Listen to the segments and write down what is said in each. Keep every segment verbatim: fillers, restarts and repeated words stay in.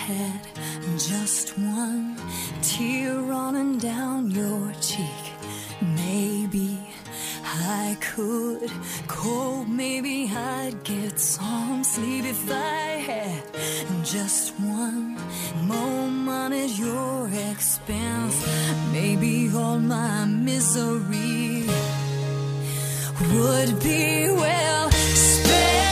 had just one tear running down your cheek, maybe I could cope, maybe I'd get some sleep if I had just one moment at your expense. Maybe all my misery would be well spent.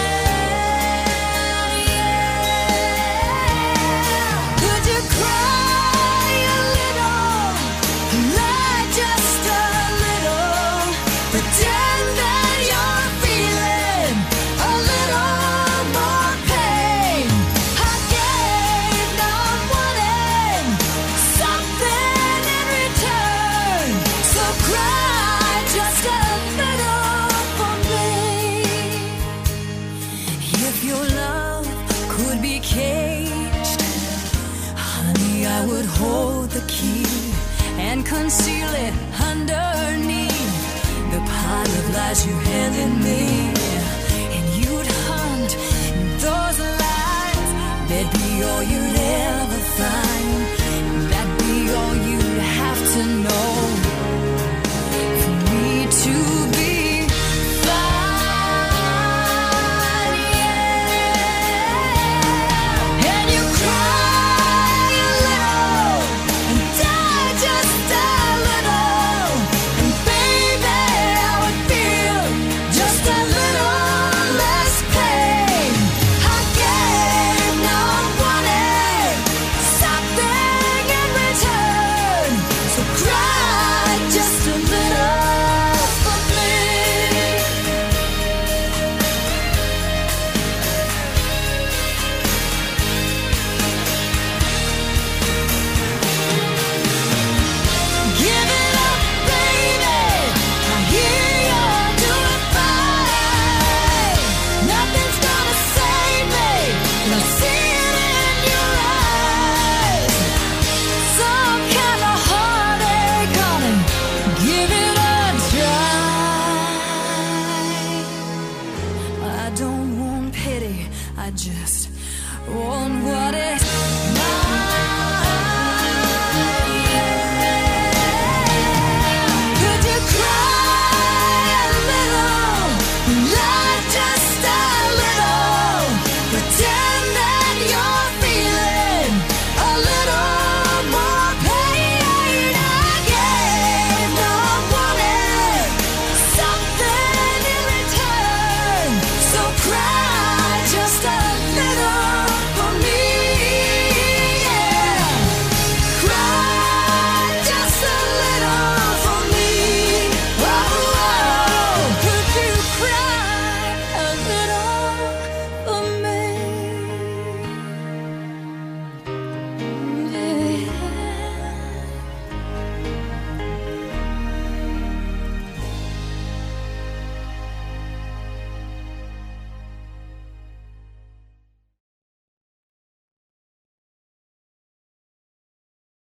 Hold the key and conceal it underneath the pile of lies you held in me. And you'd hunt those lies, they'd be all you'd ever